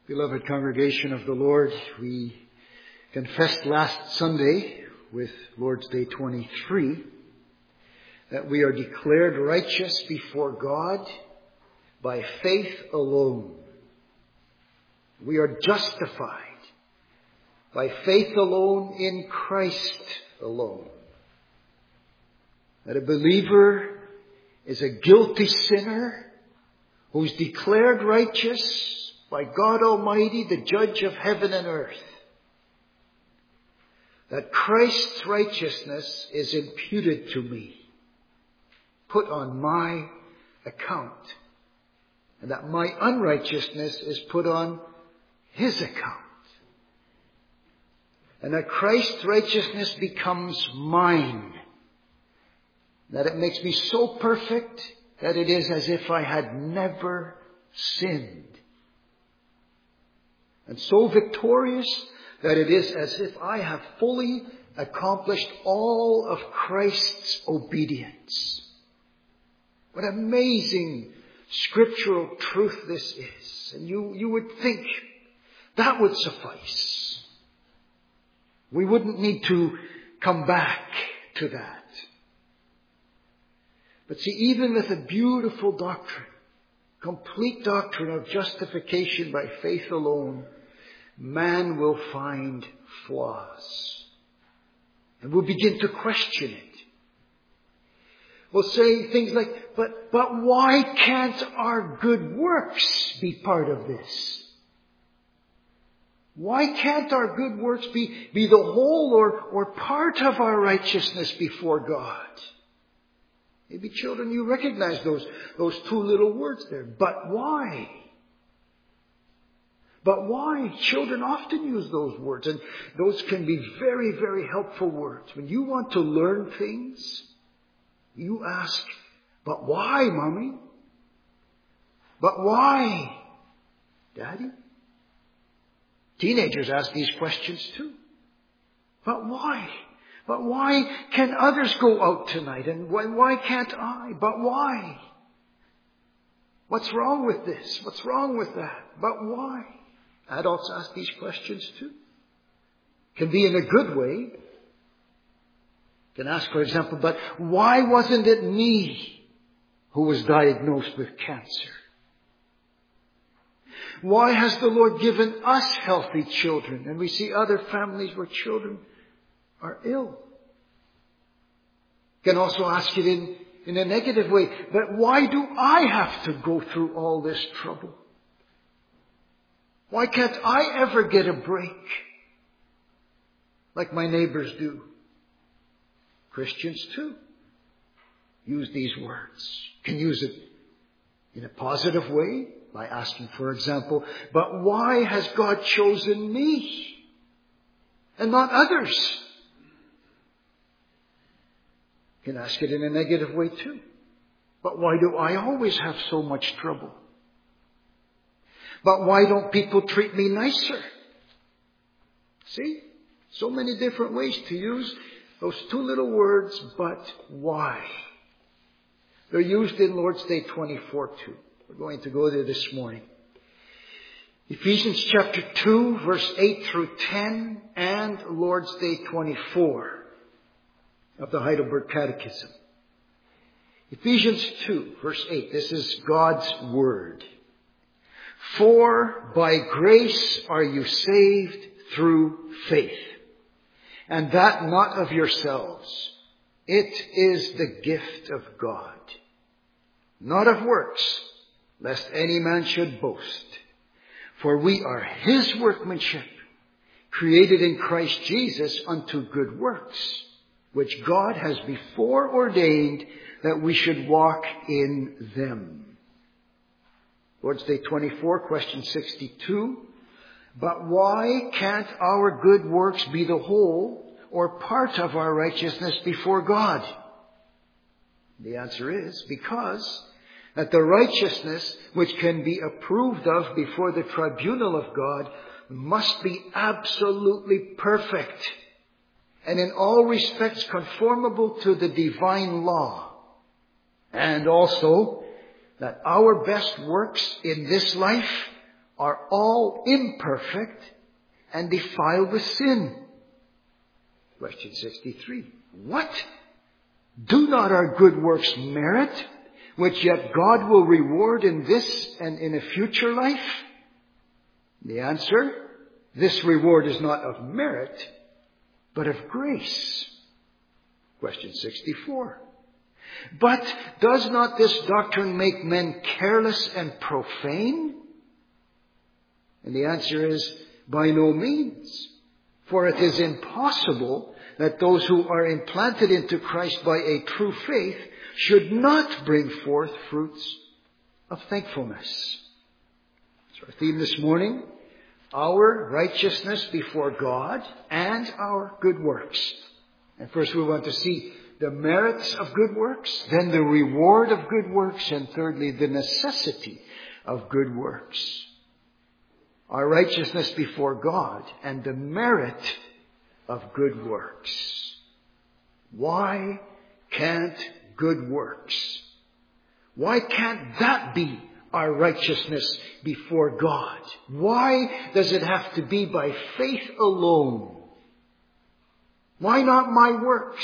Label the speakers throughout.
Speaker 1: Beloved congregation of the Lord, we confessed last Sunday with Lord's Day 23 that we are declared righteous before God by faith alone. We are justified by faith alone in Christ alone. That a believer is a guilty sinner who's declared righteous by God Almighty, the judge of heaven and earth. That Christ's righteousness is imputed to me, put on my account, and that my unrighteousness is put on His account. And that Christ's righteousness becomes mine. That it makes me so perfect that it is as if I had never sinned. And so victorious that it is as if I have fully accomplished all of Christ's obedience. What amazing scriptural truth this is. And you would think that would suffice. We wouldn't need to come back to that. But see, even with a beautiful doctrine, complete doctrine of justification by faith alone, man will find flaws. And we'll begin to question it. We'll say things like, but why can't our good works be part of this? Why can't our good works be the whole or part of our righteousness before God? Maybe children, you recognize those two little words there. But why? But why? Children often use those words, and those can be very, very helpful words. When you want to learn things, you ask, but why, Mommy? But why, Daddy? Teenagers ask these questions too. But why? But why can others go out tonight? And why can't I? But why? What's wrong with this? What's wrong with that? But why? Adults ask these questions too. Can be in a good way. Can ask, for example, but why wasn't it me who was diagnosed with cancer? Why has the Lord given us healthy children? And we see other families where children are ill. Can also ask it in a negative way. But why do I have to go through all this trouble? Why can't I ever get a break like my neighbors do? Christians too use these words. Can use it in a positive way by asking, for example, but why has God chosen me and not others? Can ask it in a negative way too. But why do I always have so much trouble? But why don't people treat me nicer? See? So many different ways to use those two little words, but why? They're used in Lord's Day 24 too. We're going to go there this morning. Ephesians chapter 2, verse 8 through 10, and Lord's Day 24 of the Heidelberg Catechism. Ephesians 2, verse 8. This is God's Word. For by grace are you saved through faith, and that not of yourselves. It is the gift of God, not of works, lest any man should boast. For we are His workmanship, created in Christ Jesus unto good works, which God has before ordained that we should walk in them. Lord's Day 24, question 62. But why can't our good works be the whole or part of our righteousness before God? The answer is because that the righteousness which can be approved of before the tribunal of God must be absolutely perfect and in all respects conformable to the divine law. And also that our best works in this life are all imperfect and defiled with sin. Question 63. What? Do not our good works merit, which yet God will reward in this and in a future life? The answer, this reward is not of merit, but of grace. Question 64. But does not this doctrine make men careless and profane? And the answer is, by no means. For it is impossible that those who are implanted into Christ by a true faith should not bring forth fruits of thankfulness. So our theme this morning, our righteousness before God and our good works. And first we want to see the merits of good works, then the reward of good works, and thirdly, the necessity of good works. Our righteousness before God and the merit of good works. Why can't good works? Why can't that be our righteousness before God? Why does it have to be by faith alone? Why not my works?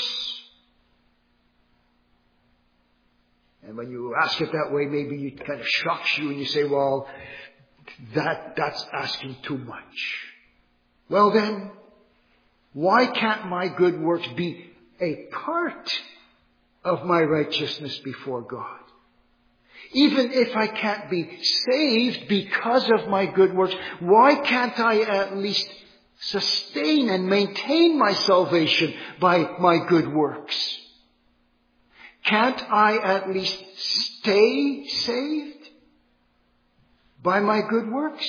Speaker 1: And when you ask it that way, maybe it kind of shocks you and you say, well, that's asking too much. Well then, why can't my good works be a part of my righteousness before God? Even if I can't be saved because of my good works, why can't I at least sustain and maintain my salvation by my good works? Can't I at least stay saved by my good works?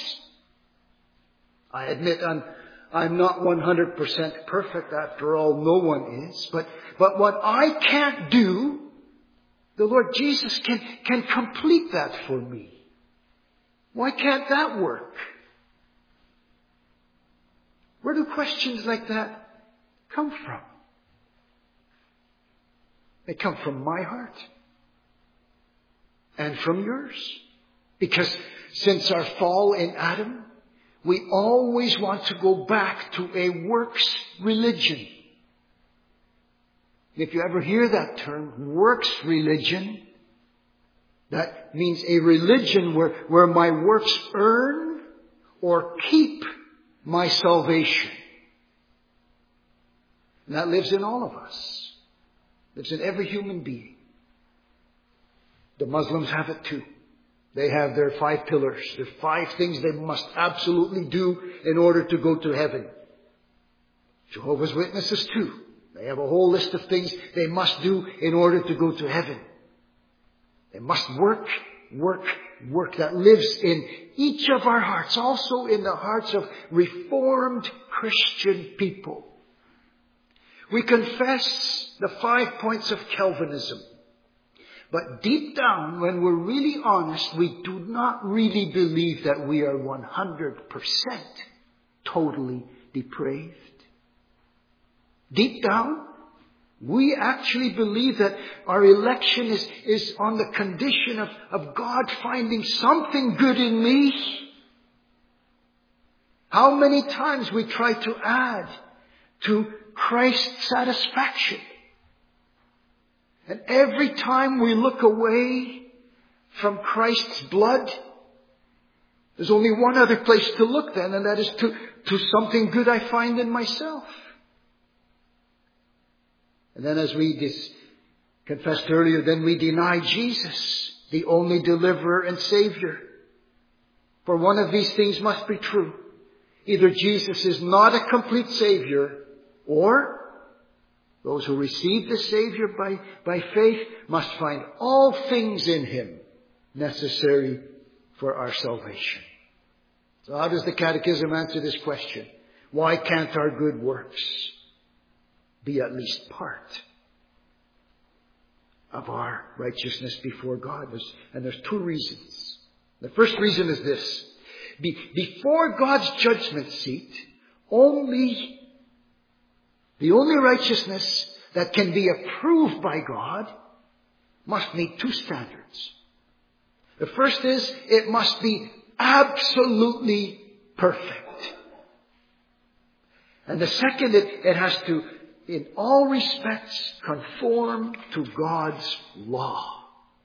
Speaker 1: I admit I'm not 100% perfect. After all, no one is. But what I can't do, the Lord Jesus can complete that for me. Why can't that work? Where do questions like that come from? They come from my heart and from yours. Because since our fall in Adam, we always want to go back to a works religion. If you ever hear that term, works religion, that means a religion where my works earn or keep my salvation. And that lives in all of us. Lives in every human being. The Muslims have it too. They have their 5 pillars. There are 5 things they must absolutely do in order to go to heaven. Jehovah's Witnesses too. They have a whole list of things they must do in order to go to heaven. They must work. That lives in each of our hearts. Also in the hearts of Reformed Christian people. We confess the 5 points of Calvinism. But deep down, when we're really honest, we do not really believe that we are 100% totally depraved. Deep down, we actually believe that our election is on the condition of God finding something good in me. How many times we try to add to Christ's satisfaction. And every time we look away from Christ's blood, there's only one other place to look then, and that is to something good I find in myself. And then as we confessed earlier, then we deny Jesus, the only deliverer and Savior. For one of these things must be true. Either Jesus is not a complete Savior, or those who receive the Savior by faith must find all things in Him necessary for our salvation. So how does the Catechism answer this question? Why can't our good works be at least part of our righteousness before God? And there's 2 reasons. The first reason is this. Before God's judgment seat, the only righteousness that can be approved by God must meet 2 standards. The first is it must be absolutely perfect. And the second, it has to, in all respects, conform to God's law.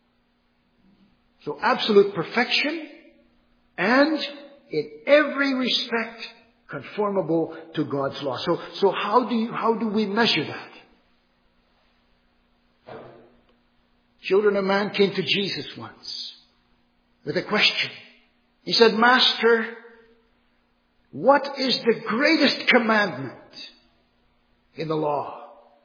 Speaker 1: So absolute perfection, and in every respect conformable to God's law. So how do we measure that? Children of man came to Jesus once with a question. He said, Master, what is the greatest commandment in the law?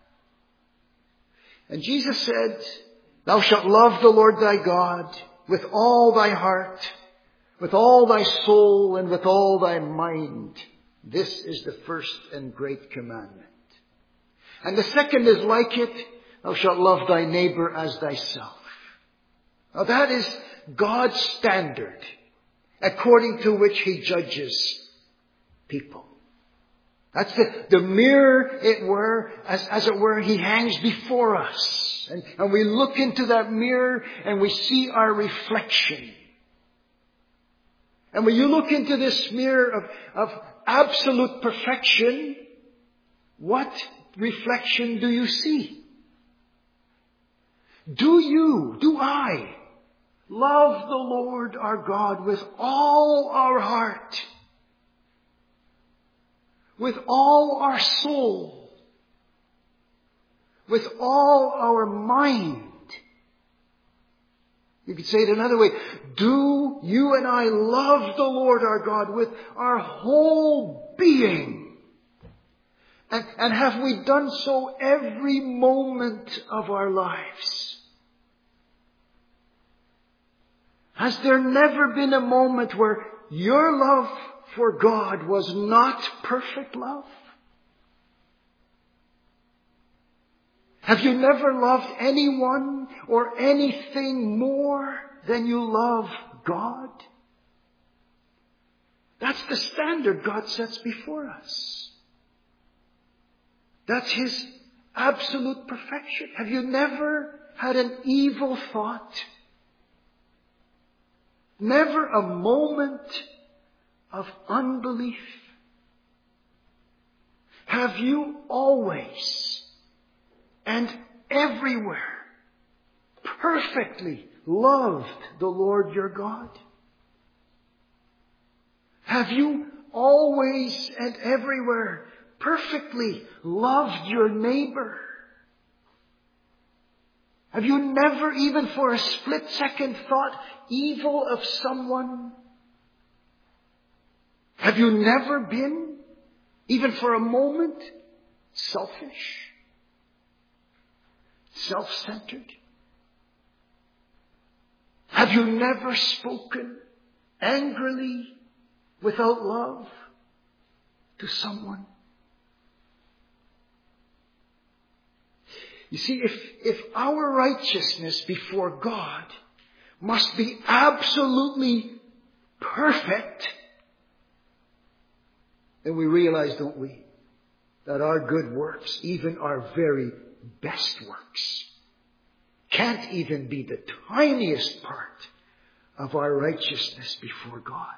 Speaker 1: And Jesus said, Thou shalt love the Lord thy God with all thy heart, with all thy soul, and with all thy mind. This is the first and great commandment. And the second is like it, Thou shalt love thy neighbor as thyself. Now that is God's standard, according to which He judges people. That's the mirror, as it were, He hangs before us. And we look into that mirror and we see our reflection. And when you look into this mirror of absolute perfection, what reflection do you see? Do I love the Lord our God with all our heart, with all our soul, with all our mind? You could say it another way. Do you and I love the Lord our God with our whole being? And have we done so every moment of our lives? Has there never been a moment where your love for God was not perfect love? Have you never loved anyone or anything more than you love God? That's the standard God sets before us. That's His absolute perfection. Have you never had an evil thought? Never a moment of unbelief? Have you always and everywhere perfectly loved the Lord your God? Have you always and everywhere perfectly loved your neighbor? Have you never even for a split second thought evil of someone? Have you never been, even for a moment, selfish? Self-centered? Have you never spoken angrily without love to You see, if our righteousness before God must be absolutely perfect, then we realize, don't we, that our good works, even our very best works, can't even be the tiniest part of our righteousness before God.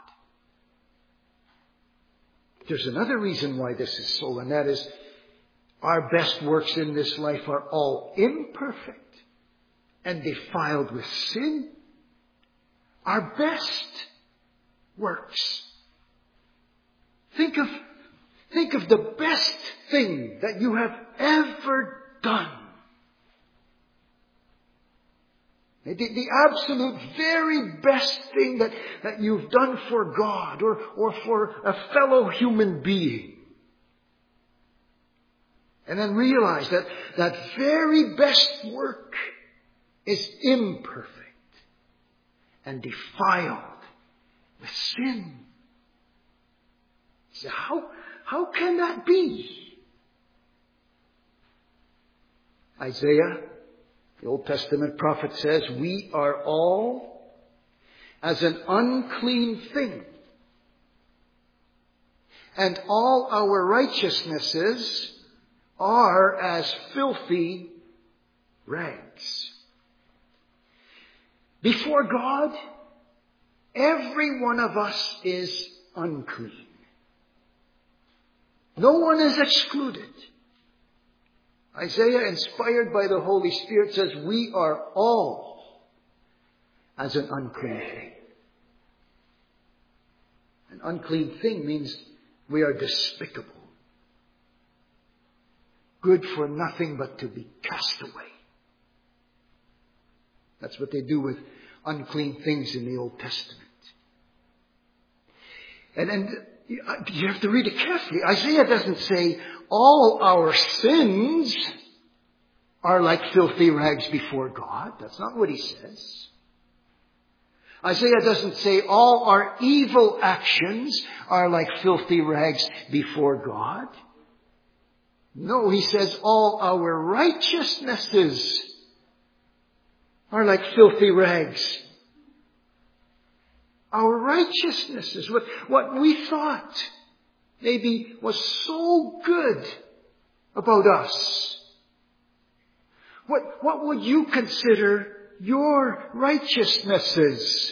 Speaker 1: There's another reason why this is so, and that is our best works in this life are all imperfect and defiled with sin. Our best works. Think of the best thing that you have ever done. The absolute very best thing that you've done for God or for a fellow human being. And then realize that that very best work is imperfect and defiled with sin. So how can that be? Isaiah, the Old Testament prophet, says, we are all as an unclean thing, and all our righteousnesses are as filthy rags. Before God, every one of us is unclean. No one is excluded. Isaiah, inspired by the Holy Spirit, says we are all as an unclean thing. An unclean thing means we are despicable. Good for nothing but to be cast away. That's what they do with unclean things in the Old Testament. And you have to read it carefully. Isaiah doesn't say all our sins are like filthy rags before God. That's not what he says. Isaiah doesn't say all our evil actions are like filthy rags before God. No, he says all our righteousnesses are like filthy rags. Our righteousnesses, what we thought maybe was so good about us. What would you consider your righteousnesses?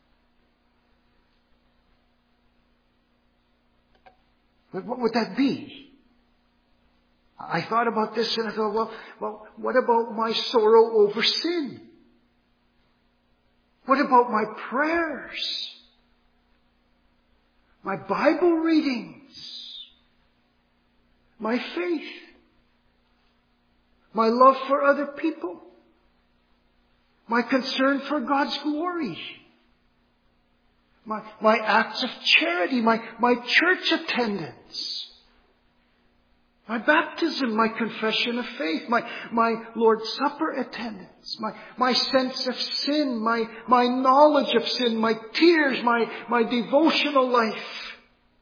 Speaker 1: But what would that be? I thought about this and I thought, well, what about my sorrow over sin? What about my prayers? My Bible readings? My faith? My love for other people? My concern for God's glory? My acts of charity? My church attendance? My baptism, my confession of faith, my Lord's Supper attendance, my sense of sin, my knowledge of sin, my tears, my devotional life.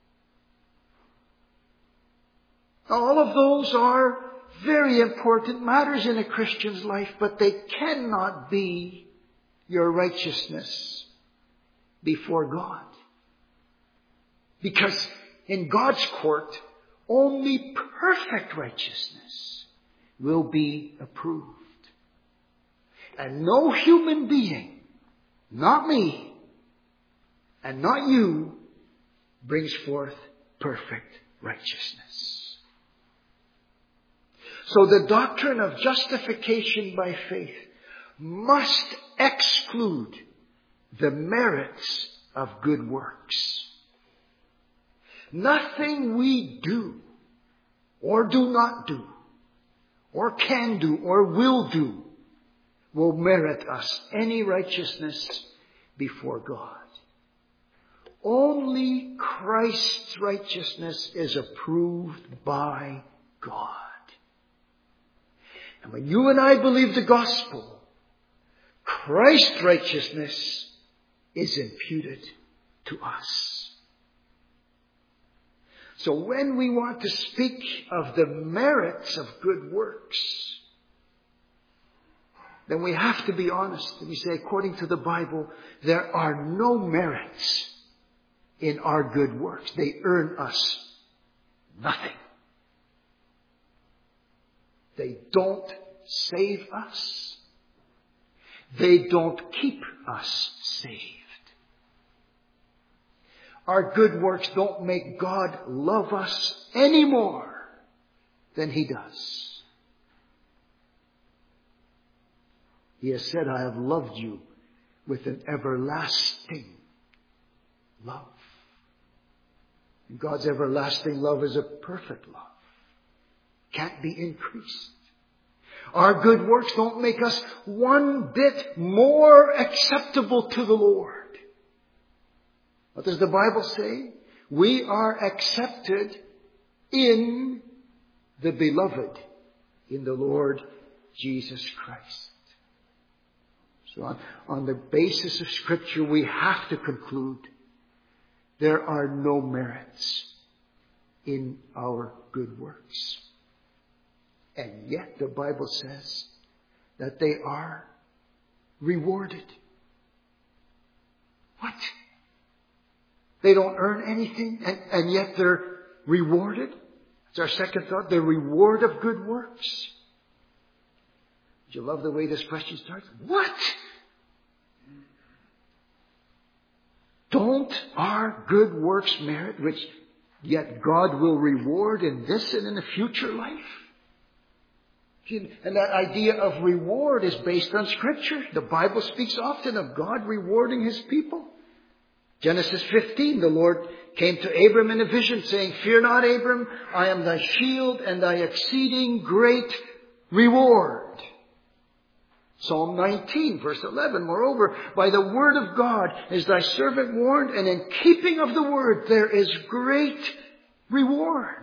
Speaker 1: All of those are very important matters in a Christian's life, but they cannot be your righteousness before God. Because in God's court, only perfect righteousness will be approved. And no human being, not me and not you, brings forth perfect righteousness. So the doctrine of justification by faith must exclude the merits of good works. Nothing we do, or do not do, or can do, or will do, will merit us any righteousness before God. Only Christ's righteousness is approved by God. And when you and I believe the gospel, Christ's righteousness is imputed to us. So when we want to speak of the merits of good works, then we have to be honest. And we say, according to the Bible, there are no merits in our good works. They earn us nothing. They don't save us. They don't keep us saved. Our good works don't make God love us any more than He does. He has said, I have loved you with an everlasting love. And God's everlasting love is a perfect love. Can't be increased. Our good works don't make us one bit more acceptable to the Lord. What does the Bible say? We are accepted in the Beloved, in the Lord Jesus Christ. So on the basis of Scripture, we have to conclude there are no merits in our good works. And yet the Bible says that they are rewarded. What? They don't earn anything, and yet they're rewarded? It's our second thought, the reward of good works. Do you love the way this question starts? What? Don't our good works merit, which yet God will reward in this and in the future life? And that idea of reward is based on Scripture. The Bible speaks often of God rewarding His people. Genesis 15, the Lord came to Abram in a vision saying, "Fear not, Abram, I am thy shield and thy exceeding great reward." Psalm 19, verse 11, "Moreover, by the word of God is thy servant warned, and in keeping of the word there is great reward."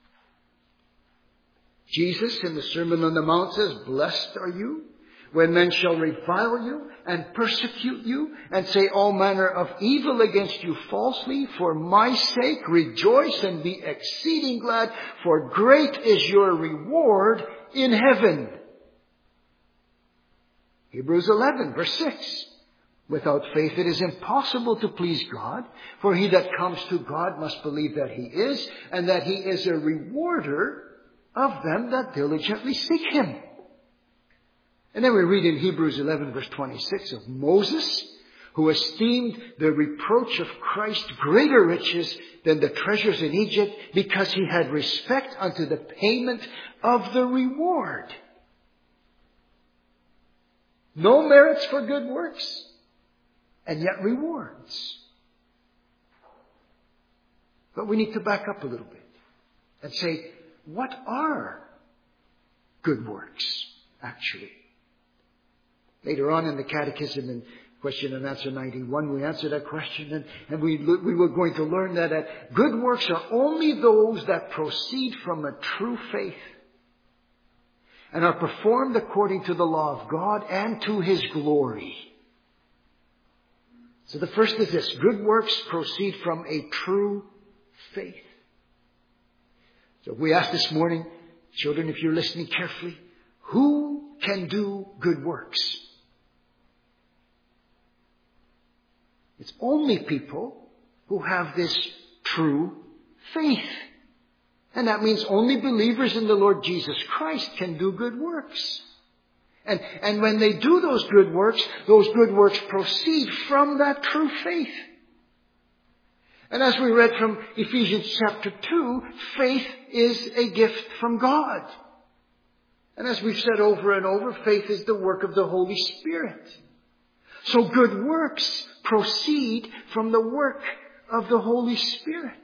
Speaker 1: Jesus in the Sermon on the Mount says, "Blessed are you when men shall revile you and persecute you and say all manner of evil against you falsely. For my sake rejoice and be exceeding glad, for great is your reward in heaven." Hebrews 11, verse 6. "Without faith it is impossible to please God, for he that comes to God must believe that He is, and that He is a rewarder of them that diligently seek Him." And then we read in Hebrews 11, verse 26 of Moses, who esteemed the reproach of Christ greater riches than the treasures in Egypt, because he had respect unto the payment of the reward. No merits for good works, and yet rewards. But we need to back up a little bit and say, what are good works, actually? Later on in the Catechism, in question and answer 91, we answer that question, and we were going to learn that good works are only those that proceed from a true faith and are performed according to the law of God and to His glory. So the first is this: good works proceed from a true faith. So we ask this morning, children, if you're listening carefully, who can do good works? It's only people who have this true faith. And that means only believers in the Lord Jesus Christ can do good works. And when they do those good works proceed from that true faith. And as we read from Ephesians chapter 2, faith is a gift from God. And as we've said over and over, faith is the work of the Holy Spirit. So good works proceed from the work of the Holy Spirit.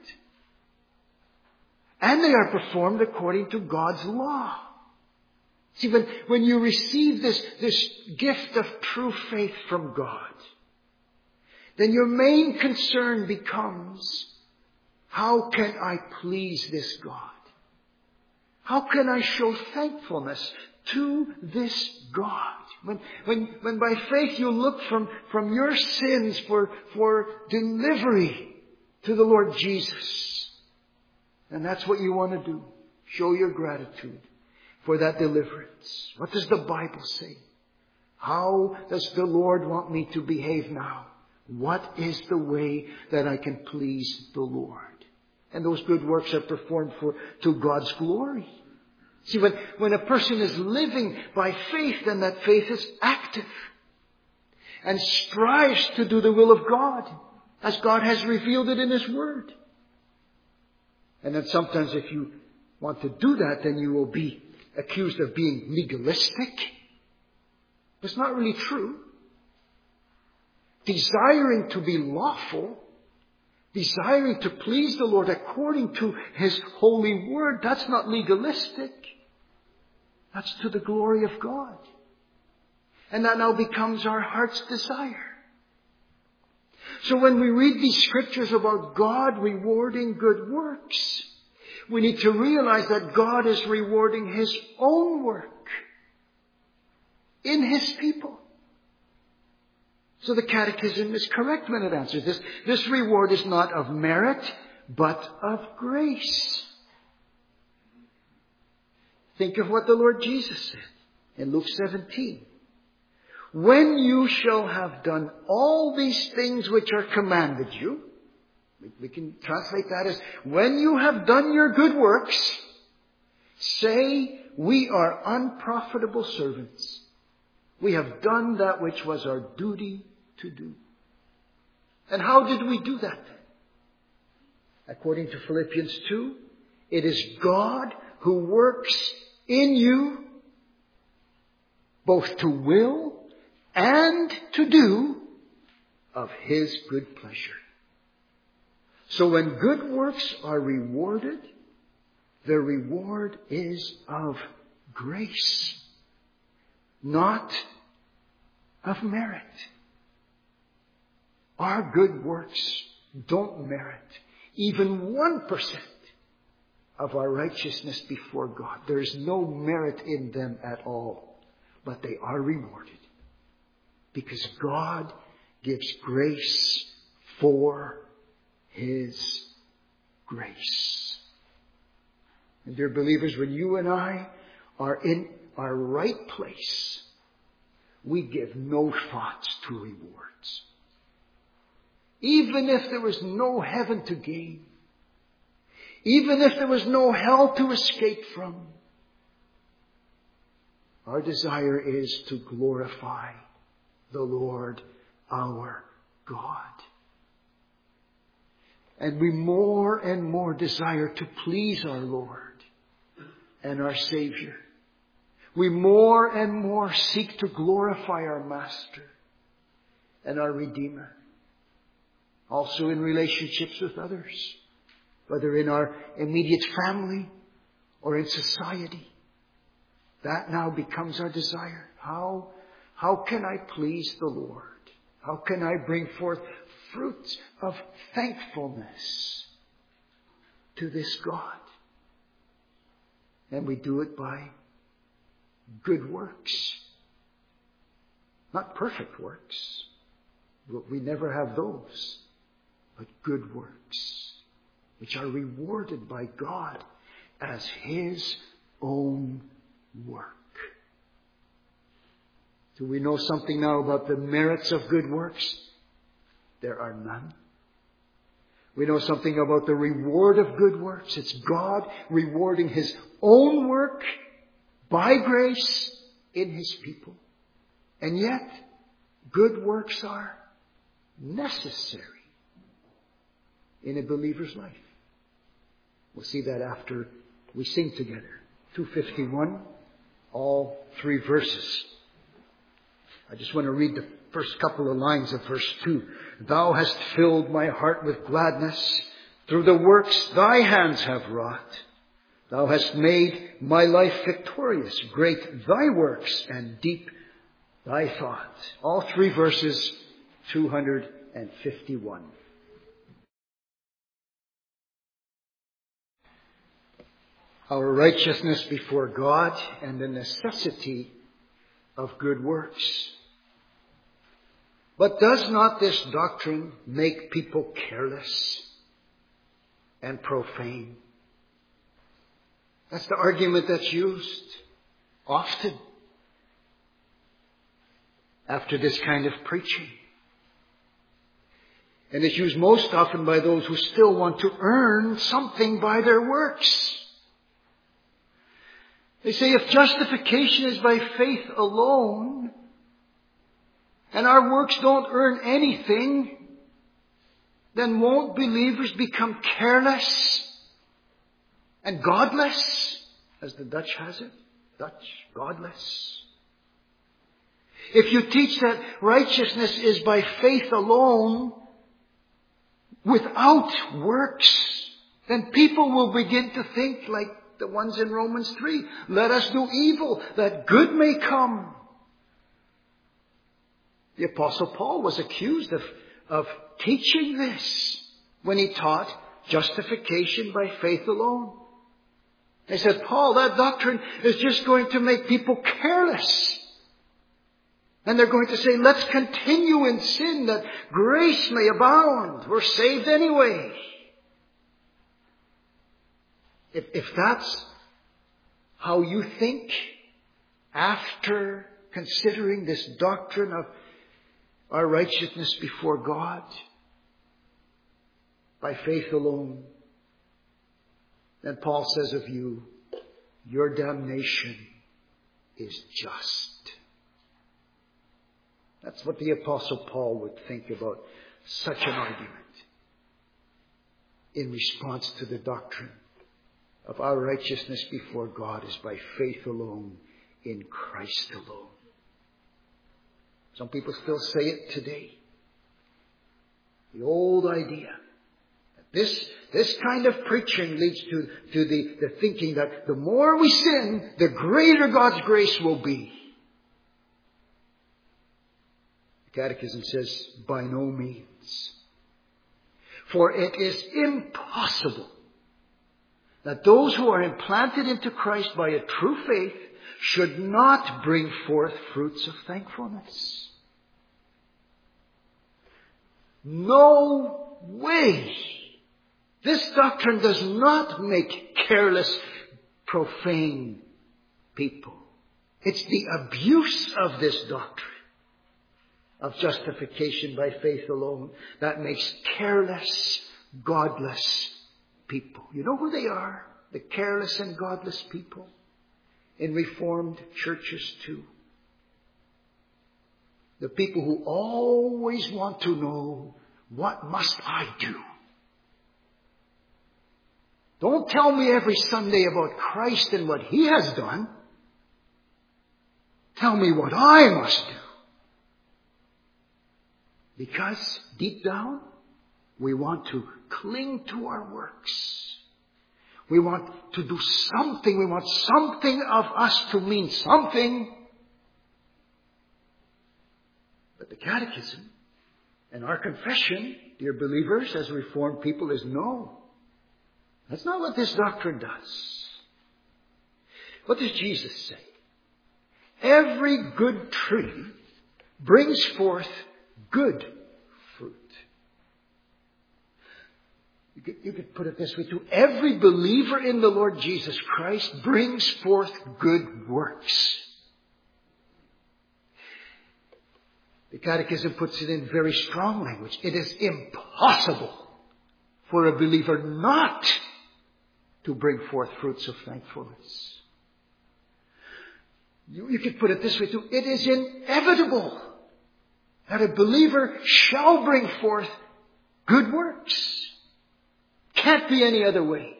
Speaker 1: And they are performed according to God's law. See, when you receive this gift of true faith from God, then your main concern becomes, how can I please this God? How can I show thankfulness to this God? When by faith you look from your sins for delivery to the Lord Jesus. And that's what you want to do. Show your gratitude for that deliverance. What does the Bible say? How does the Lord want me to behave now? What is the way that I can please the Lord? And those good works are performed to God's glory. See, when a person is living by faith, then that faith is active and strives to do the will of God as God has revealed it in His Word. And then sometimes if you want to do that, then you will be accused of being legalistic. It's not really true. Desiring to be lawful, desiring to please the Lord according to His holy word, that's not legalistic. That's to the glory of God. And that now becomes our heart's desire. So when we read these scriptures about God rewarding good works, we need to realize that God is rewarding His own work in His people. So the Catechism is correct when it answers this. This reward is not of merit, but of grace. Think of what the Lord Jesus said in Luke 17. When you shall have done all these things which are commanded you, we can translate that as, when you have done your good works, say, we are unprofitable servants. We have done that which was our duty to do. And how did we do that then? According to Philippians 2, it is God who works in you both to will and to do of His good pleasure. So when good works are rewarded, the reward is of grace, not of merit. Our good works don't merit even 1% of our righteousness before God. There is no merit in them at all, but they are rewarded because God gives grace for His grace. And dear believers, when you and I are in our right place, we give no thoughts to rewards. Even if there was no heaven to gain, even if there was no hell to escape from, our desire is to glorify the Lord our God. And we more and more desire to please our Lord and our Savior. We more and more seek to glorify our Master and our Redeemer. Also in relationships with others, whether in our immediate family or in society. That now becomes our desire. How can I please the Lord? How can I bring forth fruits of thankfulness to this God? And we do it by good works. Not perfect works. We never have those. But good works, which are rewarded by God as His own work. Do we know something now about the merits of good works? There are none. We know something about the reward of good works. It's God rewarding His own work by grace in His people. And yet, good works are necessary in a believer's life. We'll see that after we sing together. 251, all 3 verses. I just want to read the first couple of lines of verse 2. Thou hast filled my heart with gladness through the works thy hands have wrought. Thou hast made my life victorious. Great thy works and deep thy thought. All 3 verses, 251. Our righteousness before God and the necessity of good works. But does not this doctrine make people careless and profane? That's the argument that's used often after this kind of preaching. And it's used most often by those who still want to earn something by their works. They say if justification is by faith alone, and our works don't earn anything, then won't believers become careless and godless, as the Dutch has it? Dutch, godless. If you teach that righteousness is by faith alone, without works, then people will begin to think like the ones in Romans 3. Let us do evil, that good may come. The Apostle Paul was accused of teaching this when he taught justification by faith alone. They said, Paul, that doctrine is just going to make people careless. And they're going to say, let's continue in sin that grace may abound. We're saved anyway. If that's how you think after considering this doctrine of our righteousness before God by faith alone, then Paul says of you, your damnation is just. That's what the Apostle Paul would think about such an argument in response to the doctrine of our righteousness before God is by faith alone, in Christ alone. Some people still say it today. The old idea. This kind of preaching leads to the thinking that the more we sin, the greater God's grace will be. The Catechism says, by no means. For it is impossible that those who are implanted into Christ by a true faith should not bring forth fruits of thankfulness. No way. This doctrine does not make careless, profane people. It's the abuse of this doctrine of justification by faith alone that makes careless, godless people. You know who they are? The careless and godless people in Reformed churches too. The people who always want to know, what must I do? Don't tell me every Sunday about Christ and what He has done. Tell me what I must do. Because deep down, we want to cling to our works. We want to do something. We want something of us to mean something. But the Catechism and our confession, dear believers, as Reformed people, is no. That's not what this doctrine does. What does Jesus say? Every good tree brings forth good fruit. You could put it this way too. Every believer in the Lord Jesus Christ brings forth good works. The Catechism puts it in very strong language. It is impossible for a believer not to bring forth fruits of thankfulness. You could put it this way too. It is inevitable that a believer shall bring forth good works. Can't be any other way.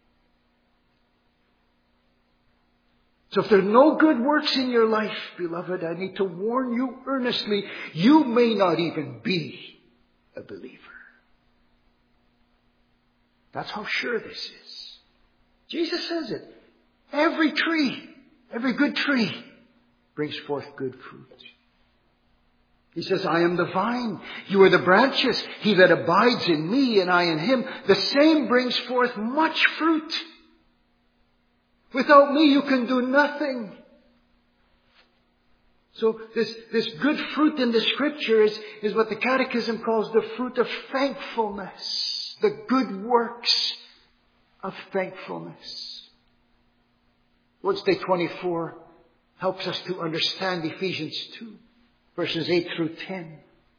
Speaker 1: So if there are no good works in your life, beloved, I need to warn you earnestly, you may not even be a believer. That's how sure this is. Jesus says it. Every tree, every good tree brings forth good fruit. He says, I am the vine, you are the branches. He that abides in me and I in him, the same brings forth much fruit. Without me you can do nothing. So this good fruit in the Scripture is what the Catechism calls the fruit of thankfulness. The good works of thankfulness. Lord's Day 24 helps us to understand Ephesians 2. Verses 8 through 10.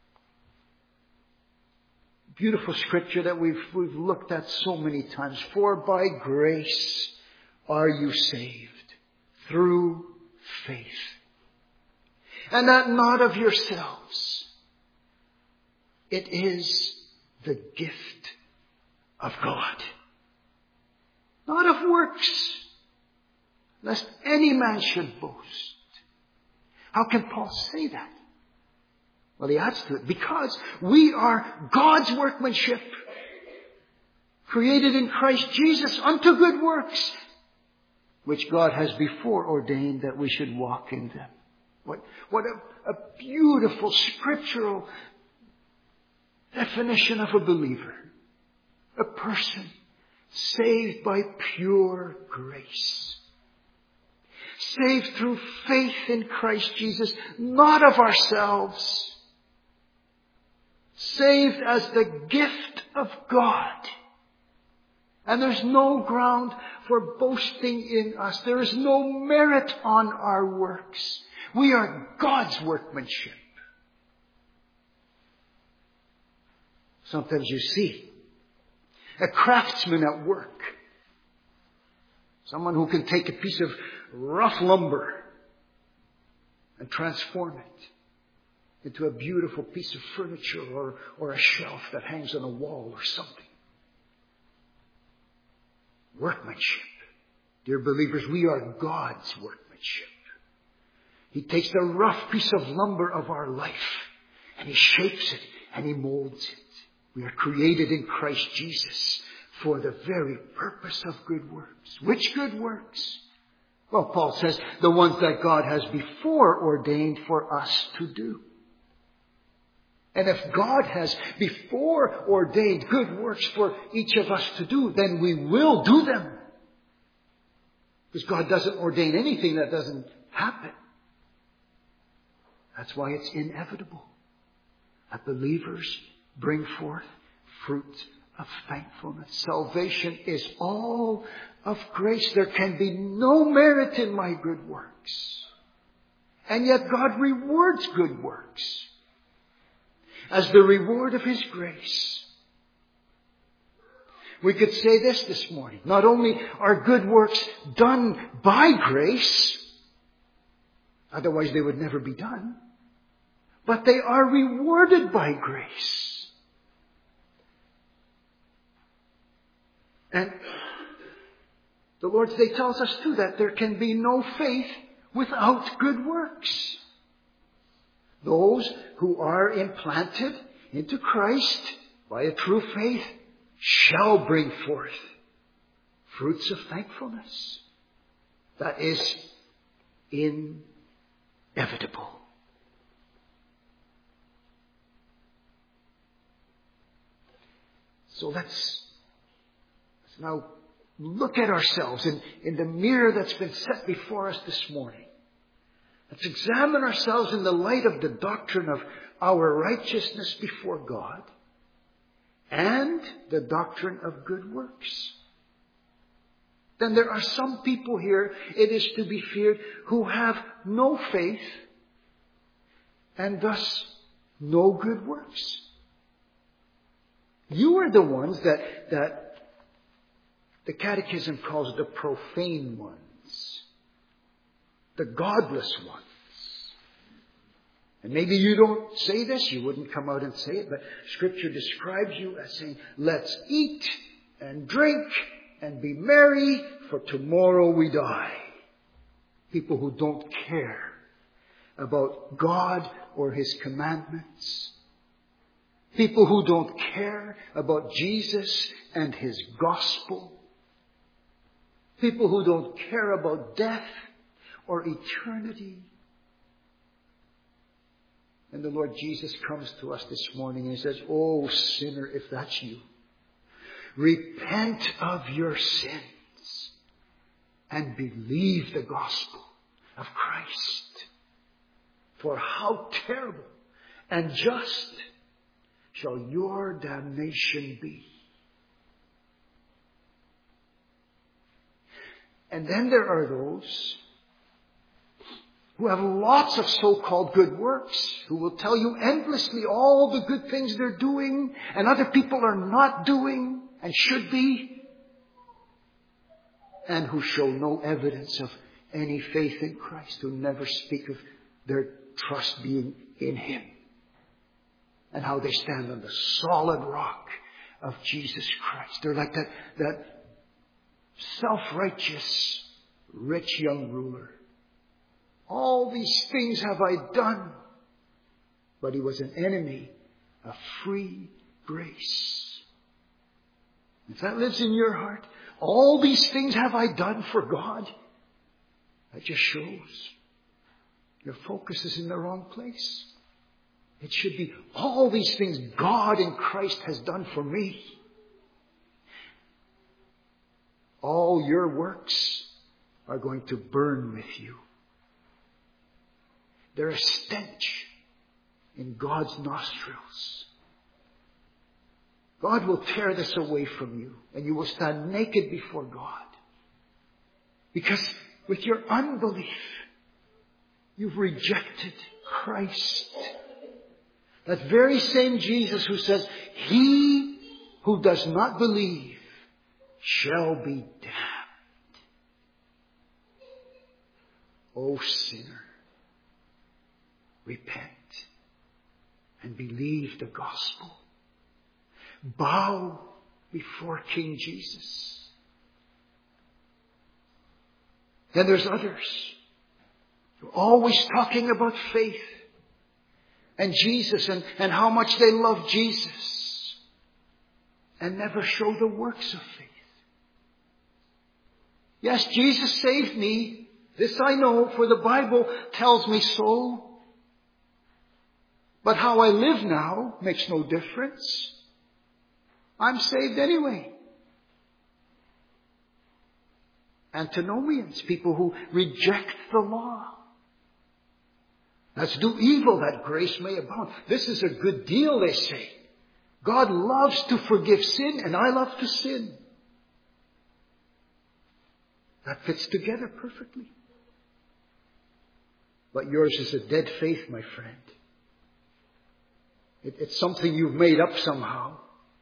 Speaker 1: Beautiful scripture that we've looked at so many times. For by grace are you saved through faith. And that not of yourselves. It is the gift of God. Not of works, lest any man should boast. How can Paul say that? Well, he adds to it, because we are God's workmanship, created in Christ Jesus unto good works, which God has before ordained that we should walk in them. What a beautiful scriptural definition of a believer. A person saved by pure grace. Saved through faith in Christ Jesus, not of ourselves. Saved as the gift of God. And there's no ground for boasting in us. There is no merit on our works. We are God's workmanship. Sometimes you see a craftsman at work. Someone who can take a piece of rough lumber and transform it into a beautiful piece of furniture or a shelf that hangs on a wall or something. Workmanship. Dear believers, we are God's workmanship. He takes the rough piece of lumber of our life and He shapes it and He molds it. We are created in Christ Jesus for the very purpose of good works. Which good works? Well, Paul says the ones that God has before ordained for us to do. And if God has before ordained good works for each of us to do, then we will do them. Because God doesn't ordain anything that doesn't happen. That's why it's inevitable that believers bring forth fruit of thankfulness. Salvation is all of grace. There can be no merit in my good works. And yet God rewards good works as the reward of His grace. We could say this morning. Not only are good works done by grace, otherwise they would never be done, but they are rewarded by grace. And the Lord's Day tells us too that there can be no faith without good works. Those who are implanted into Christ by a true faith shall bring forth fruits of thankfulness. That is inevitable. So let's now look at ourselves in the mirror that's been set before us this morning. Let's examine ourselves in the light of the doctrine of our righteousness before God and the doctrine of good works. Then there are some people here, it is to be feared, who have no faith and thus no good works. You are the ones that the Catechism calls the profane ones, the godless ones. And maybe you don't say this, you wouldn't come out and say it, but Scripture describes you as saying, let's eat and drink and be merry, for tomorrow we die. People who don't care about God or His commandments. People who don't care about Jesus and His gospel. People who don't care about death or eternity. And the Lord Jesus comes to us this morning and He says, oh sinner, if that's you, repent of your sins and believe the gospel of Christ. For how terrible and just shall your damnation be. And then there are those who have lots of so-called good works, who will tell you endlessly all the good things they're doing and other people are not doing and should be, and who show no evidence of any faith in Christ, who never speak of their trust being in Him, and how they stand on the solid rock of Jesus Christ. They're like that self-righteous, rich young ruler. All these things have I done. But he was an enemy of free grace. If that lives in your heart, all these things have I done for God. That just shows your focus is in the wrong place. It should be all these things God in Christ has done for me. All your works are going to burn with you. They're a stench in God's nostrils. God will tear this away from you, and you will stand naked before God. Because with your unbelief, you've rejected Christ. That very same Jesus who says, he who does not believe shall be damned. O sinner, repent and believe the gospel. Bow before King Jesus. Then there's others who are always talking about faith and Jesus and how much they love Jesus and never show the works of faith. Yes, Jesus saved me. This I know, for the Bible tells me so. But how I live now makes no difference. I'm saved anyway. Antinomians, people who reject the law. Let's do evil that grace may abound. This is a good deal, they say. God loves to forgive sin, and I love to sin. That fits together perfectly. But yours is a dead faith, my friend. It's something you've made up somehow.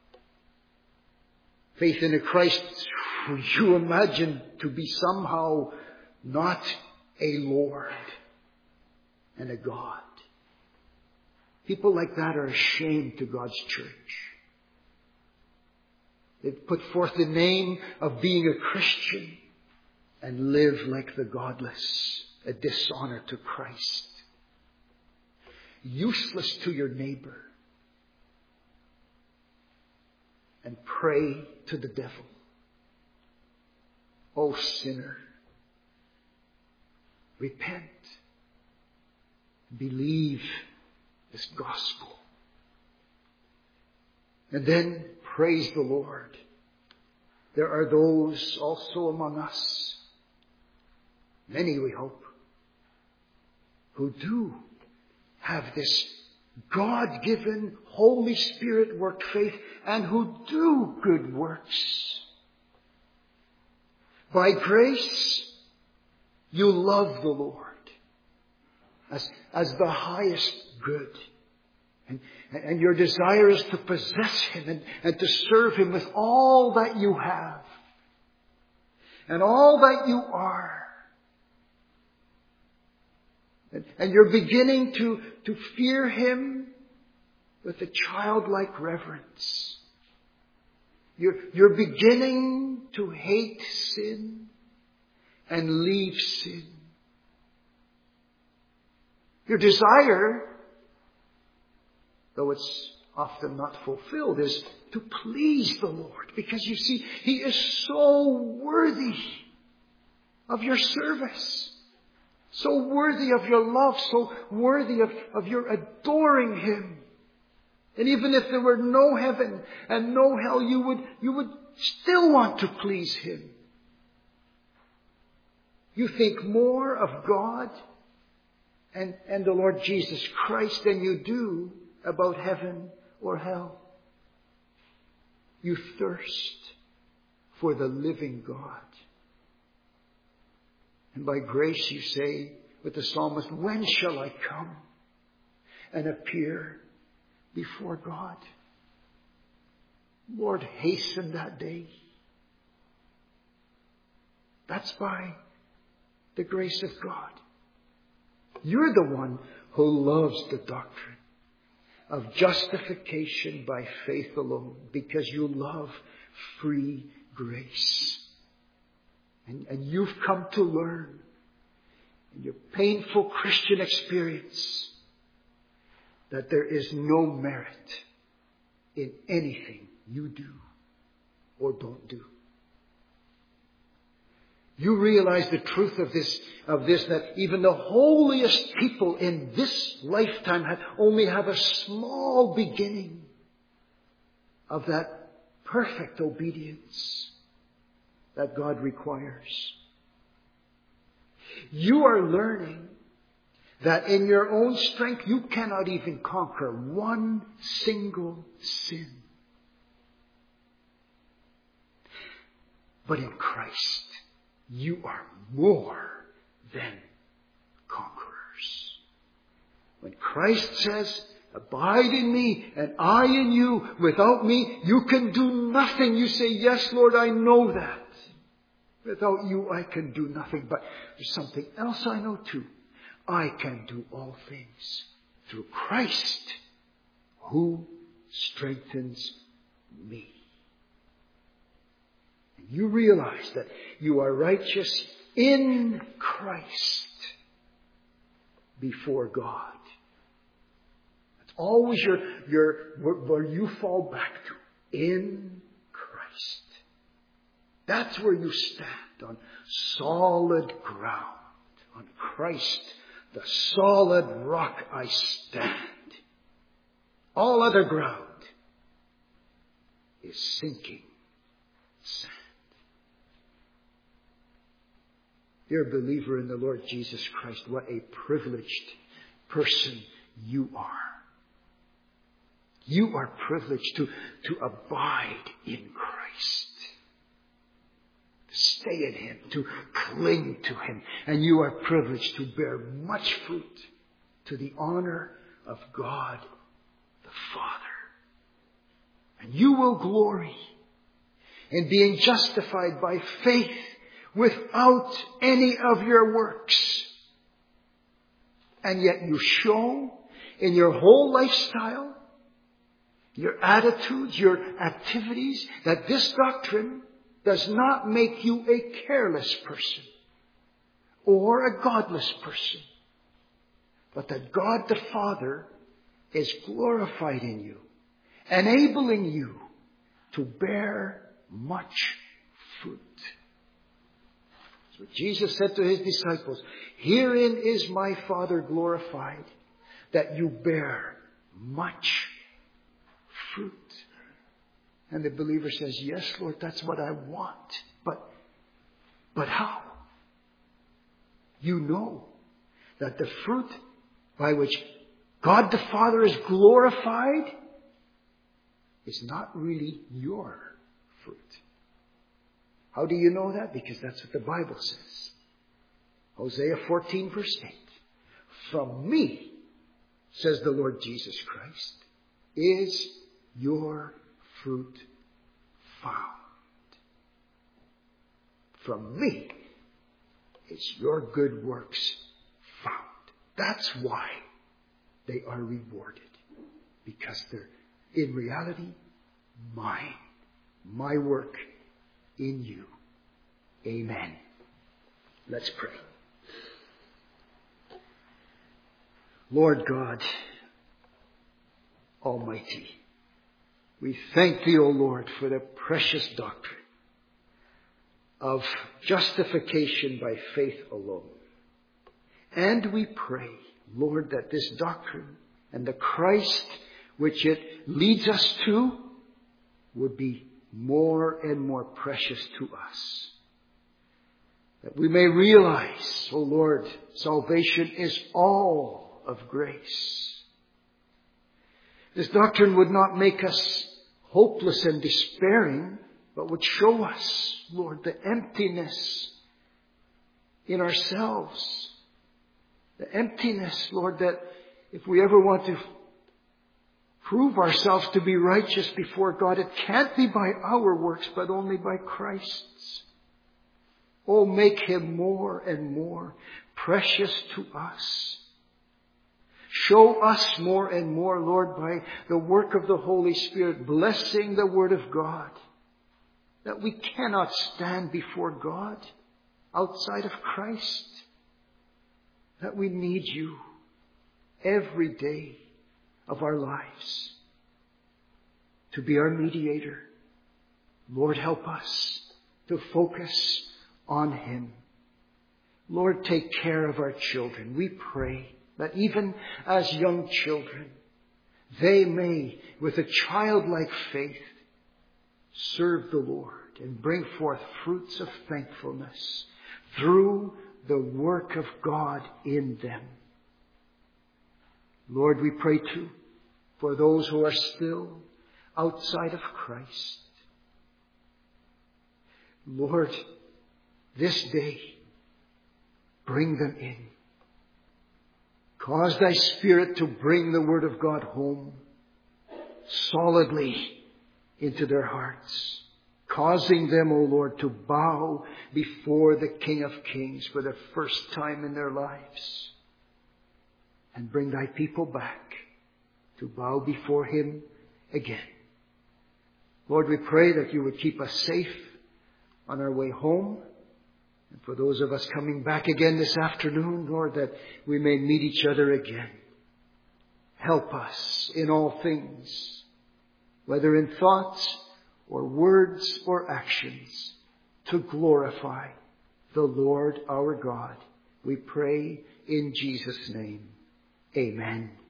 Speaker 1: Faith in a Christ who you imagine to be somehow not a Lord and a God. People like that are ashamed to God's church. They've put forth the name of being a Christian and live like the godless, a dishonor to Christ. Useless to your neighbor. And pray to the devil. O sinner, repent. Believe this gospel. And then praise the Lord. There are those also among us, many we hope, who do have this God-given, Holy Spirit work faith and who do good works. By grace, you love the Lord as the highest good. And your desire is to possess Him and to serve Him with all that you have and all that you are. And you're beginning to fear Him with a childlike reverence. You're beginning to hate sin and leave sin. Your desire, though it's often not fulfilled, is to please the Lord. Because you see, He is so worthy of your service. So worthy of your love, so worthy of your adoring Him. And even if there were no heaven and no hell, you would still want to please Him. You think more of God and the Lord Jesus Christ than you do about heaven or hell. You thirst for the living God. And by grace you say with the psalmist, when shall I come and appear before God? Lord, hasten that day. That's by the grace of God. You're the one who loves the doctrine of justification by faith alone because you love free grace. And you've come to learn in your painful Christian experience that there is no merit in anything you do or don't do. You realize the truth of this, that even the holiest people in this lifetime only have a small beginning of that perfect obedience that God requires. You are learning that in your own strength you cannot even conquer one single sin. But in Christ, you are more than conquerors. When Christ says, abide in me and I in you, without me you can do nothing. You say, yes, Lord, I know that. Without you I can do nothing. But there's something else I know too. I can do all things through Christ who strengthens me. And you realize that you are righteous in Christ before God. That's always where you fall back to. In Christ. That's where you stand, on solid ground. On Christ, the solid rock I stand. All other ground is sinking sand. Dear believer in the Lord Jesus Christ, what a privileged person you are. You are privileged to abide in Christ. To stay in Him, to cling to Him. And you are privileged to bear much fruit to the honor of God the Father. And you will glory in being justified by faith without any of your works. And yet you show in your whole lifestyle, your attitudes, your activities, that this doctrine does not make you a careless person or a godless person, but that God the Father is glorified in you, enabling you to bear much fruit. That's what Jesus said to His disciples. Herein is my Father glorified, that you bear much fruit. And the believer says, yes, Lord, that's what I want. But how? You know that the fruit by which God the Father is glorified is not really your fruit. How do you know that? Because that's what the Bible says. Hosea 14 verse 8. From me, says the Lord Jesus Christ, is your fruit found. From me is your good works found. That's why they are rewarded. Because they're, in reality, mine. My work in you. Amen. Let's pray. Lord God Almighty, we thank Thee, O Lord, for the precious doctrine of justification by faith alone. And we pray, Lord, that this doctrine and the Christ which it leads us to would be more and more precious to us. That we may realize, O Lord, salvation is all of grace. This doctrine would not make us hopeless and despairing, but would show us, Lord, the emptiness in ourselves. The emptiness, Lord, that if we ever want to prove ourselves to be righteous before God, it can't be by our works, but only by Christ's. Oh, make Him more and more precious to us. Show us more and more, Lord, by the work of the Holy Spirit, blessing the Word of God, that we cannot stand before God outside of Christ, that we need You every day of our lives to be our mediator. Lord, help us to focus on Him. Lord, take care of our children. We pray that even as young children, they may, with a childlike faith, serve the Lord and bring forth fruits of thankfulness through the work of God in them. Lord, we pray too for those who are still outside of Christ. Lord, this day, bring them in. Cause Thy Spirit to bring the Word of God home solidly into their hearts, causing them, O Lord, to bow before the King of Kings for the first time in their lives, and bring Thy people back to bow before Him again. Lord, we pray that you would keep us safe on our way home. And for those of us coming back again this afternoon, Lord, that we may meet each other again. Help us in all things, whether in thoughts or words or actions, to glorify the Lord our God. We pray in Jesus' name. Amen.